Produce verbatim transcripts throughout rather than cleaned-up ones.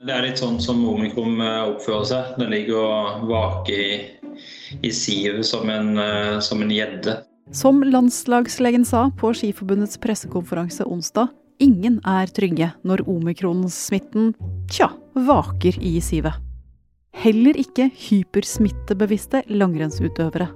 Det er litt sånn som omikron oppfører seg. Den ligger og vaker i, i sivet som en, som en gjedde. Som landslagslegen sa på Skiforbundets pressekonferanse onsdag, ingen er trygge når omikronsmitten, tja, vaker i sivet. Heller ikke hypersmittebevisste langrennsutøvere.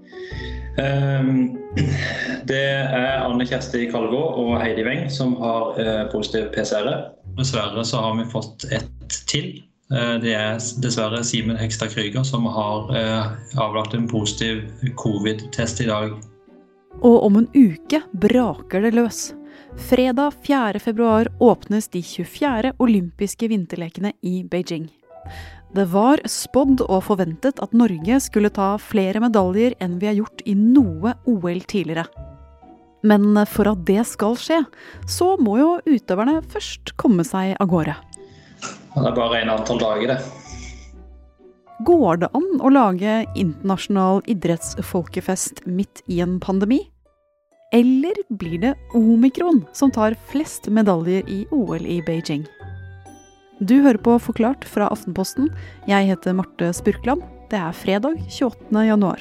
Det er Anne Kjersti Kalvå og Heidi Weng som har positiv P C R. Dessverre så har vi fått ett til. Det er dessverre Simen Hekstad Kryger som har avlagt en positiv covid-test i dag. Og om en uke braker det løs. Fredag fjerde februar åpnes de tjuefjerde olympiske vinterlekene i Beijing. Det var spådd og forventet at Norge skulle ta flere medaljer enn vi har gjort i noe O L tidligere. Men for at det skal skje, så må jo utøverne først komme seg av gårde. Det er bare en antall dager det. Går det an å lage internasjonal idrettsfolkefest midt i en pandemi? Eller blir det omikron som tar flest medaljer i O L i Beijing? Du hører på Forklart fra Aftenposten. Jeg heter Marte Spurkland. Det er fredag tjueåttende januar.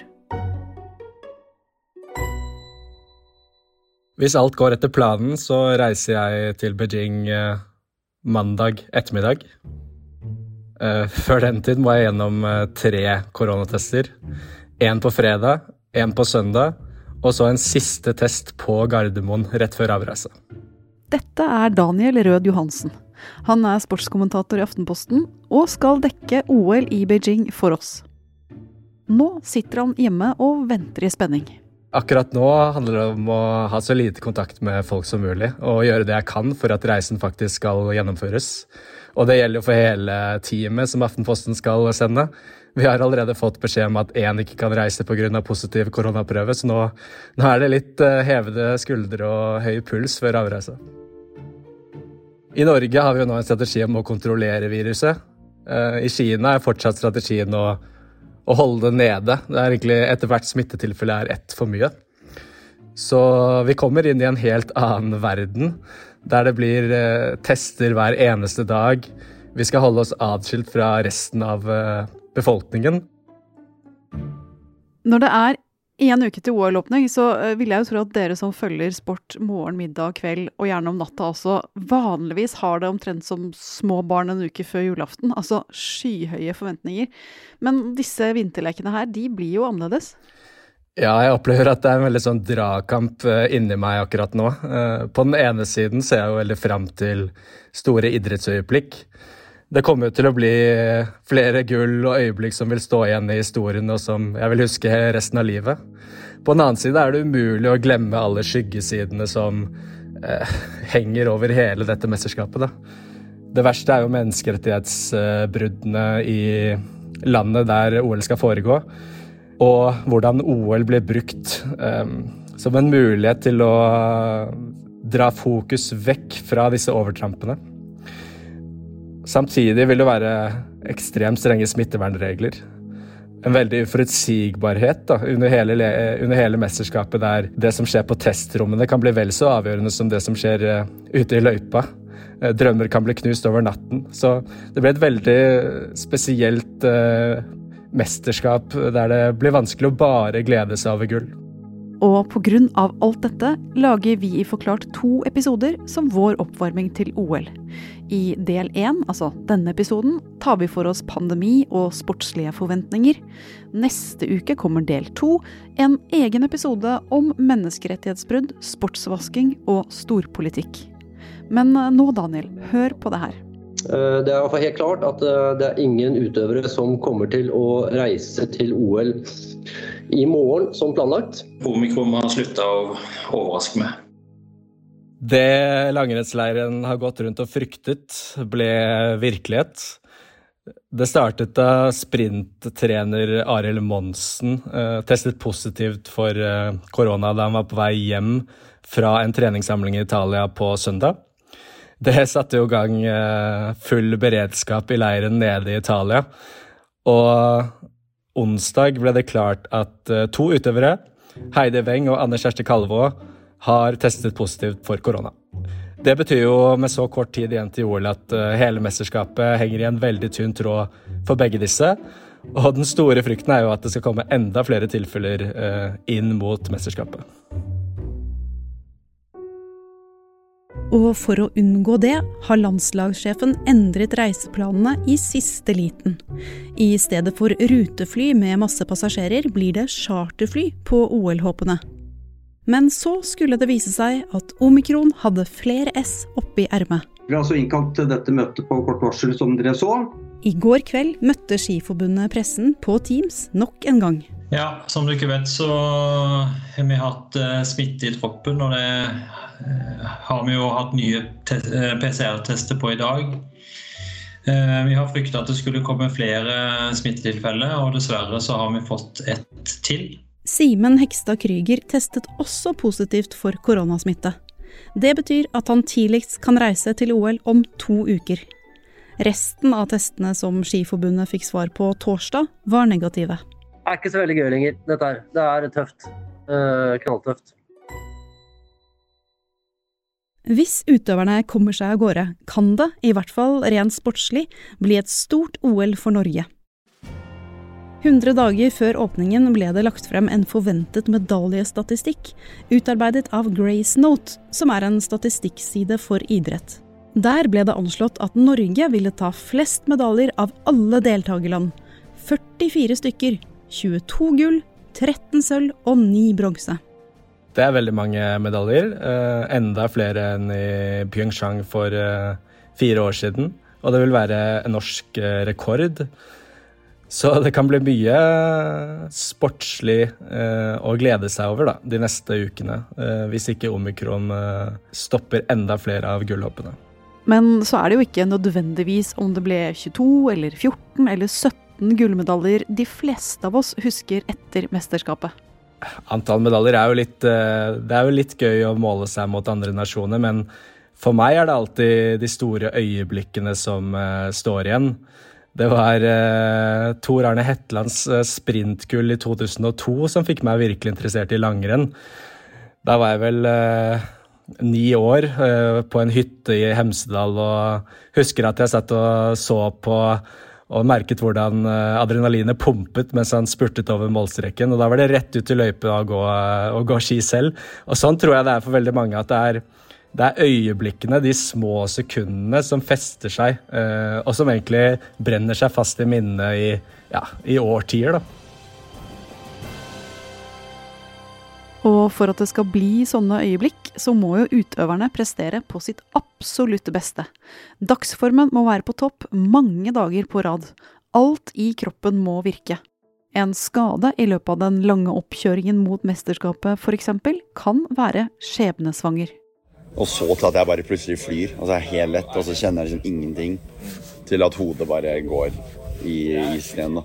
Hvis alt går etter planen, så reiser jeg til Beijing eh, mandag ettermiddag. Eh, før den tid må jeg gjennom eh, tre koronatester. En på fredag, en på søndag, og så en siste test på Gardermoen rett før avreise. Dette er Daniel Rød Johansen. Han er sportskommentator i Aftenposten og skal dekke O L i Beijing for oss. Nå sitter han hjemme og venter i spenning. Akkurat nå handler det om å ha så lite kontakt med folk som mulig, og gjøre det jeg kan for at reisen faktisk skal gjennomføres. Og det gjelder jo for hele teamet som Aftenposten skal sende. Vi har allerede fått beskjed om at en ikke kan reise på grunn av positiv koronaprøve, så nå, nå er det litt hevede skuldre og høy puls før avreise. I Norge har vi jo nå en strategi om å kontrollere viruset. I Kina er fortsatt strategien å, å holde det nede. Det er egentlig etter hvert smittetilfelle er ett for mye. Så vi kommer inn i en helt annen verden, der det blir eh, tester hver eneste dag. Vi skal holde oss adskilt fra resten av eh, befolkningen. Når det er en uke til O L-åpning, så vil jeg jo tro at dere som følger sport morgen, middag, kveld og gjerne om natta også, vanligvis har det omtrent som små barn en uke før julaften, altså skyhøye forventninger. Men disse vinterlekene her, de blir jo annerledes. Ja, jeg opplever at det er en veldig sånn dragkamp inni meg akkurat nå. På den ene siden ser jeg jo veldig frem til store idrettsøyeblikk. Det kommer jo til å bli flere gull og øyeblikk som vil stå igjen i historien, og som jeg vil huske resten av livet. På den annen side er det umulig å glemme alle skyggesidene som eh, henger over hele dette mesterskapet. Da. Det verste er jo menneskerettighetsbruddene i landet der O L skal foregå, og hvordan O L blir brukt eh, som en mulighet til å dra fokus vekk fra disse overtrampene. Samtidig vil det være ekstremt strenge smittevernregler. En veldig uforutsigbarhet da, under, hele, under hele mesterskapet der det som skjer på testrommene kan bli vel så avgjørende som det som skjer uh, ute i løypa. Uh, drømmer kan bli knust over natten. Så det ble et veldig spesielt uh, mesterskap der det blir vanskelig å bare glede seg over gull. Og på grunn av alt dette lager vi i Forklart to episoder som vår oppvarming til O L. I del én, altså denne episoden, tar vi for oss pandemi og sportslige forventninger. Neste uke kommer del to, en egen episode om menneskerettighetsbrudd, sportsvasking og storpolitikk. Men nå, Daniel, hør på det her. Det er i hvert fall helt klart at det er ingen utøvere som kommer til å reise til O L i morgen som planlagt. Omikron har sluttet å overraske meg. Det langrennsleiren har gått rundt og fryktet ble virkelighet. Det startet da sprinttrener Arild Monsen eh, testet positivt for eh, korona da han var på vei hjem fra en treningssamling i Italia på søndag. Det satte jo i gang eh, full beredskap i leiren nede i Italia, og onsdag ble det klart at uh, to utøvere, Heidi Weng og Anne Kjersti Kalvå, har testet positivt for korona. Det betyr jo med så kort tid igjen til O L at hele mesterskapet henger i en veldig tynn tråd for begge disse. Og den store frykten er jo at det skal komme enda flere tilfeller inn mot mesterskapet. Og for å unngå det har landslagssjefen endret reiseplanene i siste liten. I stedet for rutefly med masse passasjerer blir det charterfly på O L-håpene. Men så skulle det vise seg at omikron hadde flere S oppi ermet. Vi har altså innkalt til dette møtet på kort varsel som dere så. I går kveld møtte Skiforbundet pressen på Teams nok en gang. Ja, som du ikke vet så har vi hatt smitte i troppen, og det har vi jo hatt nye P C R-tester på i dag. Vi har fryktet at det skulle komme flere smittetilfeller, og dessverre så har vi fått ett til. Simen Hekstad Kryger testet også positivt for koronasmitte. Det betyr at han tidligst kan reise til O L om to uker. Resten av testene som Skiforbundet fikk svar på torsdag var negative. Det er ikke så veldig gøy lenger, dette her. Det er tøft. Uh, knalltøft. Hvis utøverne kommer seg av gårde, kan det, i hvert fall rent sportslig, bli et stort O L for Norge. hundre dager før åpningen ble det lagt frem en forventet medaljestatistikk, utarbeidet av Grace Note, som er en statistikkside for idrett. Der ble det anslått at Norge ville ta flest medaljer av alle deltagerland. førtifire stykker, tjueto gull, tretten sølv og ni bronse. Det er veldig mange medaljer, eh, enda flere enn i Pyeongchang for eh, fire år siden, og det vil være en norsk eh, rekord. Så det kan bli mye sportslig eh, å glede seg over da, de neste ukene, eh, hvis ikke omikron eh, stopper enda flere av gullhoppene. Men så er det jo ikke nødvendigvis om det ble tjueto eller fjorten eller sytten gullmedaljer de fleste av oss husker etter mesterskapet. Antall medaljer er jo litt, det er jo litt gøy å måle seg mot andre nasjoner, men for meg er det alltid de store øyeblikkene som står igjen. Det var uh, Tor Arne Hetlands sprintgull i to tusen og to som fikk meg virkelig interessert i langrenn. Da var jeg vel uh, ni år uh, på en hytte i Hemsedal og husker at jeg satt og så på og merket hvordan uh, adrenalinet pumpet mens han spurtet over målstreken. Og da var det rett ut i løypen å gå, uh, å gå ski selv. Og sånn tror jeg det er for veldig mange at det er Det er øyeblikkene, de små sekundene som fester seg, eh, og som egentlig brenner seg fast i minnet i, ja, i årtier. Da. Og for at det skal bli sånne øyeblikk, så må jo utøverne prestere på sitt absolutt beste. Dagsformen må være på topp mange dager på rad. Alt i kroppen må virke. En skade i løpet av den lange oppkjøringen mot mesterskapet for eksempel, kan være skjebnesvanger. Og så til at jeg bare plutselig flyr, altså jeg er helt lett, og så kjenner jeg liksom ingenting til at hodet bare går i isen igjen da.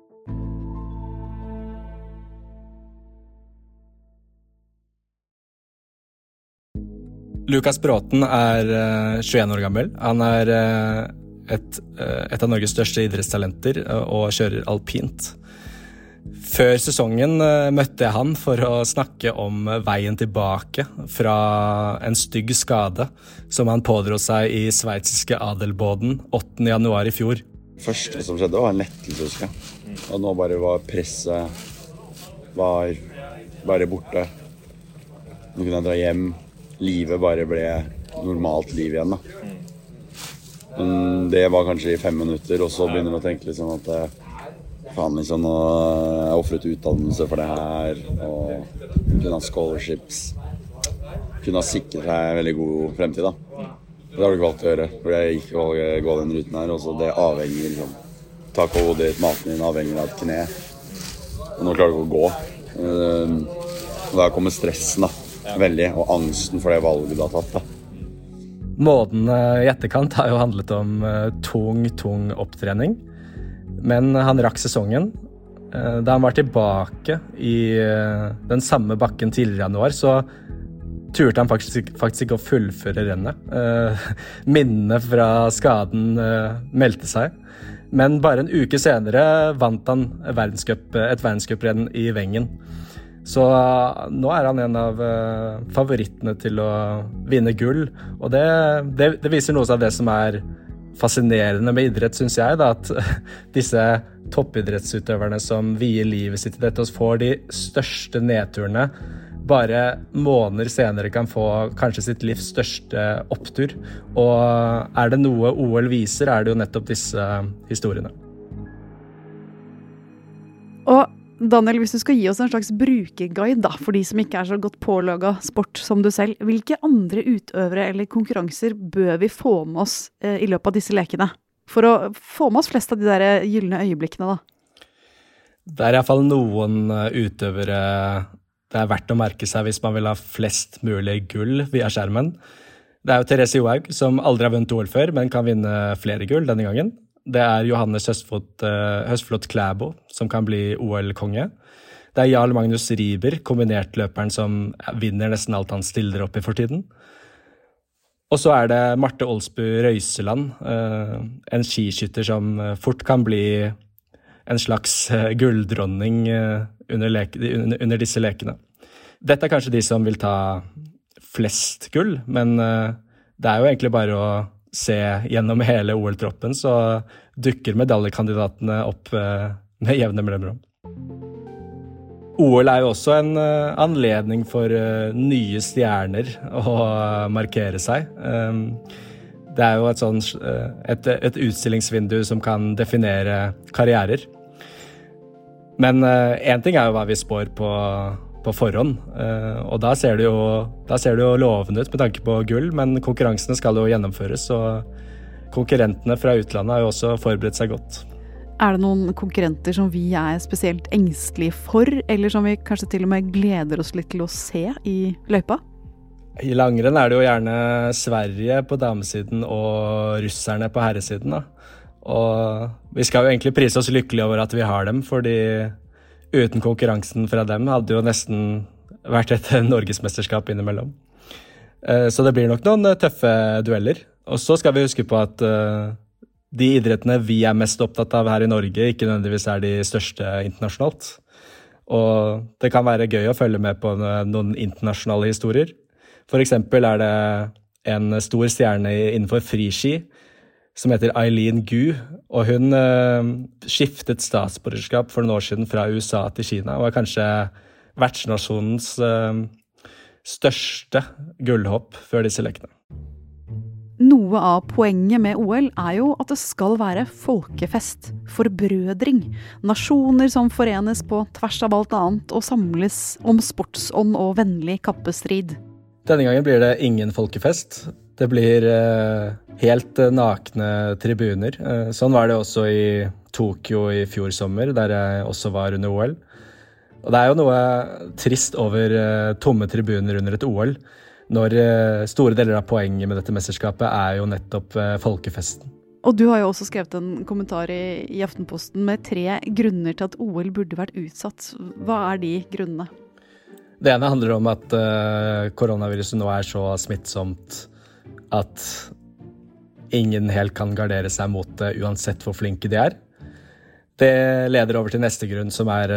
Lukas Bråten er tjueen år gammel. Han er et, et av Norges største idrettstalenter og kjører alpint. Før sesongen møtte jeg han for å snakke om veien tilbake fra en stygg skade som han pådro seg i sveitsiske Adelboden åttende januar i fjor. Første som skjedde var en lettelse, husker jeg. Og nå bare var presset var bare borte. Nå kunne jeg dra hjem. Livet bare ble normalt liv igjen da. Men det var kanskje i fem minutter, og så begynner du å tenke liksom at faen liksom, nå har jeg offret utdannelse for det her, og kunne ha scholarships, kunne ha sikret seg en veldig god fremtid da. Det har du ikke valgt å gjøre, for jeg gikk å gå den ruten her, og så det avhenger liksom, tak over hodet ditt, maten din avhenger av et kne, og nå klarer du ikke å gå. Og da kommer stressen da, veldig, og angsten for det valget du har tatt da. Måten i etterkant har jo handlet om tung, tung opptrening. Men han rakk sesongen. Da han var tilbake i den samme bakken tidligere i januar, så turte han faktisk, faktisk ikke å fullføre rennet. Minnene fra skaden meldte seg. Men bare en uke senere vant han verdenscup, et verdenscuprenn i Wengen. Så uh, nå er han en av uh, favorittene til å vinne gull, og det, det, det viser noe av det som er fascinerende med idrett, synes jeg, da, at disse toppidrettsutøverne som vier livet sitt i dette og får de største nedturene, bare måneder senere kan få kanskje sitt livs største opptur. Og er det noe O L viser, er det jo nettopp disse historiene. Og Daniel, hvis du skal gi oss en slags brukerguide da, for de som ikke er så godt pålaget sport som du selv, hvilke andre utøvere eller konkurranser bør vi få med oss eh, i løpet av disse lekene? For å få med oss flest av de der gyllene øyeblikkene da. Det er i hvert fall noen utøvere det er verdt å merke seg hvis man vil ha flest mulig gull via skjermen. Det er jo Therese Johaug, som aldri har vunnet O L før, men kan vinne flere gull denne gangen. Det er Johannes Høstflot, uh, Høstflot Klæbo, som kan bli O L-konge. Det er Jarl Magnus Riber, kombinertløperen som vinner nesten alt han stiller opp i for tiden. Og så er det Marte Olsbu Røiseland, uh, en skiskytter som fort kan bli en slags uh, gulldronning uh, under, leke, under, under disse lekene. Dette er kanskje de som vil ta flest gull, men uh, det er jo egentlig bare å se gjennom hele O L-troppen, så dukker medaljekandidatene opp uh, med jevne mellomrom. O L er jo også en uh, anledning for uh, nye stjerner å uh, markere seg. Um, det er jo et, sånn, uh, et, et utstillingsvindu som kan definere karrierer. Men uh, en ting er jo hva vi spår på, på forhånd, uh, og da ser, det jo, da ser det jo lovende ut med tanke på gull, men konkurransene skal jo gjennomføres, og konkurrentene fra utlandet har jo også forberedt seg godt. Er det noen konkurrenter som vi er spesielt engstelige for, eller som vi kanskje til og med gleder oss litt til å se i løypa? I langrenn er det jo gjerne Sverige på damesiden og russerne på herresiden, da. Og vi skal jo egentlig prise oss lykkelige over at vi har dem, fordi uten konkurransen fra dem hadde jo nesten vært et norgesmesterskap innimellom. Så det blir nok noen tøffe dueller. Og så skal vi huske på at de idrettene vi er mest opptatt av her i Norge ikke nødvendigvis er de største internasjonalt. Og det kan være gøy å følge med på noen internasjonale historier. For eksempel er det en stor stjerne innenfor friski som heter Eileen Gu, og hun uh, skiftet statsborgerskap for noen år siden fra U S A til Kina, og er kanskje vertsnasjonens uh, største gullhopp før disse lekene. Noe av poenget med O L er jo at det skal være folkefest, forbrødring, nasjoner som forenes på tvers av alt annet og samles om sportsånd og vennlig kappestrid. Denne gangen blir det ingen folkefest. Det blir eh, helt eh, nakne tribuner. Eh, sånn var det også i Tokyo i fjor sommer, der jeg også var under O L. Og det er jo noe trist over eh, tomme tribuner under et O L, når eh, store deler av poenget med dette mesterskapet er jo nettopp eh, folkefesten. Og du har jo også skrevet en kommentar i, i Aftenposten med tre grunner til at O L burde vært utsatt. Hva er de grunnene? Det ene handler om at eh, koronaviruset nå er så smittsomt at ingen helt kan gardere seg mot det uansett hvor flinke de er. Det leder over til neste grunn, som er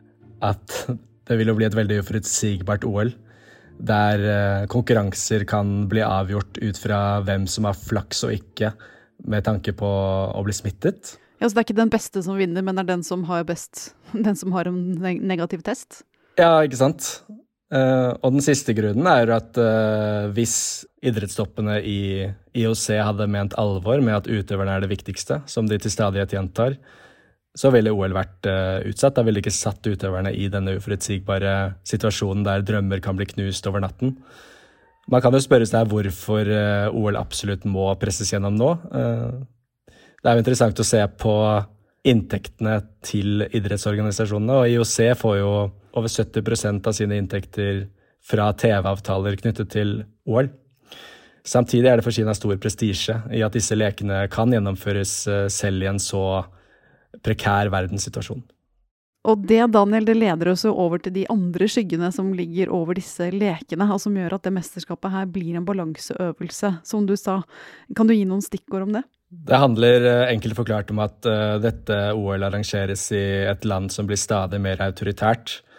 at det vil jo bli et veldig uforutsigbart O L, der konkurranser kan bli avgjort ut fra hvem som har flaks og ikke, med tanke på å bli smittet. Ja, så det er ikke den beste som vinner, men det er den som har best, den som har en negativ test? Ja, ikke sant? Uh, og den siste grunnen er at uh, hvis idrettstoppene i I O C hadde ment alvor med at utøverne er det viktigste, som de til stadighet gjentar, så ville O L vært uh, utsatt. Da ville de ikke satt utøverne i denne uforutsigbare situasjonen der drømmer kan bli knust over natten. Man kan jo spørre seg hvorfor uh, O L absolutt må presses gjennom nå. Uh, det er jo interessant å se på inntektene til idrettsorganisasjonene, og I O C får jo over sytti prosent av sine inntekter fra T V-avtaler knyttet til O L. Samtidig er det for Kina stor prestisje i at disse lekene kan gjennomføres selv i en så prekær verdenssituasjon. Og det, Daniel, det leder oss over til de andre skyggene som ligger over disse lekene, og som gjør at det mesterskapet her blir en balanseøvelse, som du sa. Kan du gi noen stikkord om det? Det handler enkelt forklart om at uh, dette O L arrangeres i et land som blir stadig mer autoritært,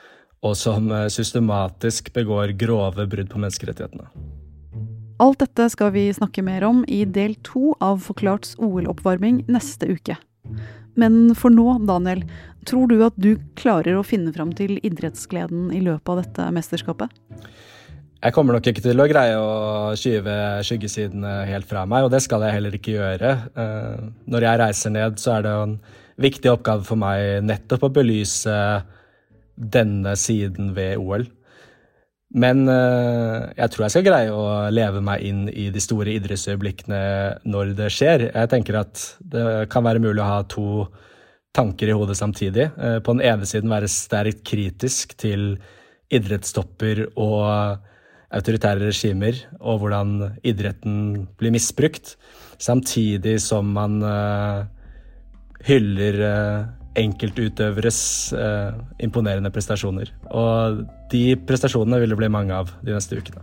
og som systematisk begår grove brudd på menneskerettighetene. Alt dette skal vi snakke mer om i del to av Forklarts O L-oppvarming neste uke. Men for nå, Daniel, tror du at du klarer å finne fram til idrettsgleden i løpet av dette mesterskapet? Jeg kommer nok ikke til å greie å skyve skyggesidene helt fra meg, og det skal jeg heller ikke gjøre. Når jeg reiser ned, så er det en viktig oppgave for meg nettopp å belyse denne siden ved O L. Men jeg tror jeg skal greie å leve meg inn i de store idrettsøyeblikkene når det skjer. Jeg tenker at det kan være mulig å ha to tanker i hodet samtidig. På den ene siden være sterkt kritisk til idrettstopper og autoritære regimer, og hvordan idretten blir misbrukt, samtidig som man hyller enkeltutøveres eh, imponerende prestasjoner. Og de prestasjonene vil det bli mange av de neste ukene.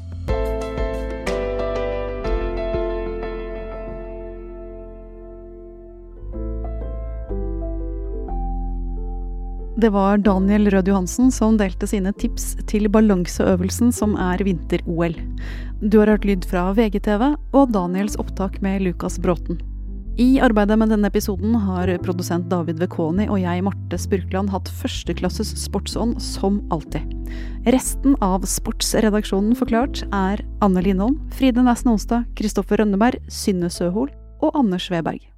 Det var Daniel Rød Johansen som delte sine tips til balanseøvelsen som er vinter-O L. Du har hørt lyd fra V G T V og Daniels opptak med Lukas Bråten. I arbeidet med denne episoden har produsent David Vekoni og jeg, Marte Spurkland, hatt førsteklasses sportsånd som alltid. Resten av sportsredaksjonen Forklart er Anne Lindholm, Fride Næss Nonstad, Kristoffer Rønneberg, Synne Søhol og Anders Weberg.